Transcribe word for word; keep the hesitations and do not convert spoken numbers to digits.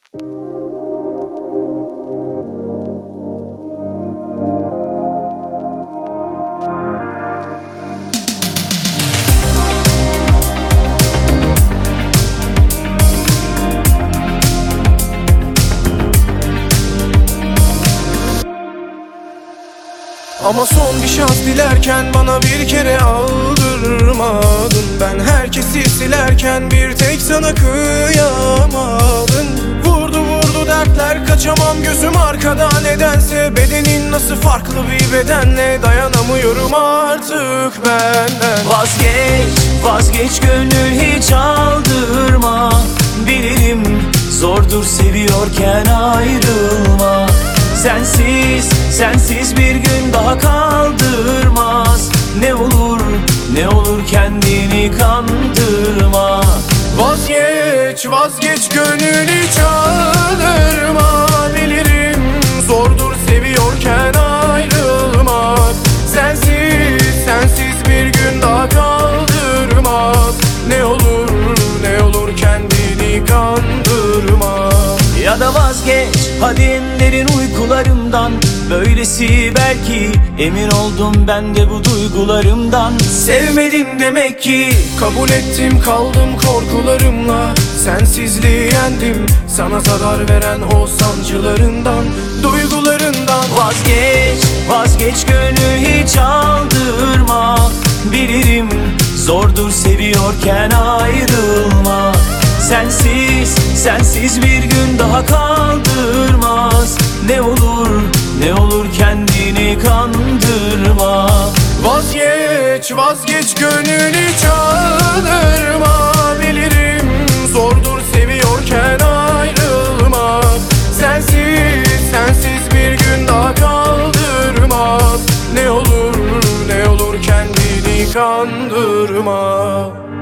Ama son bir şans dilerken bana bir kere aldırmadın. Ben herkesi silerken bir tek sana kıyamadım. Vurdu vurdu dertler, kaçamam gözüm arkada. Nedense bedenin nasıl farklı bir bedenle, dayanamıyorum artık benden. Vazgeç, vazgeç gönül hiç aldırma. Bilirim zordur seviyorken ayrılma. Sensiz, sensiz bir gün daha kaldırmaz. Ne olur, ne olur kendini kandırma. Vazgeç, vazgeç gönül hiç aldırma. Bilirim zordur seviyorken ayrılmak. Sensiz, sensiz bir gün daha kaldırmaz. Ne olur, ne olur kendini kandırma. Ya da vazgeç hadi en derin uykularımdan. Böylesi belki, emin oldum ben de bu duygularımdan. Sevmedim demek ki. Kabul ettim, kaldım korkularımla. Sensizliği yendim, sana zarar veren o sancılarından, duygularından. Vazgeç, vazgeç gönül hiç aldırma. Bilirim zordur seviyorken ayrılma. Sensiz, sensiz bir gün daha kaldırmaz. Ne olur, ne olur kendini kandırma. Vazgeç, vazgeç gönül hiç aldırma. Bilirim zordur seviyorken ayrılmak. Sensiz, sensiz bir gün daha kaldırmaz. Ne olur, ne olur kendini kandırma.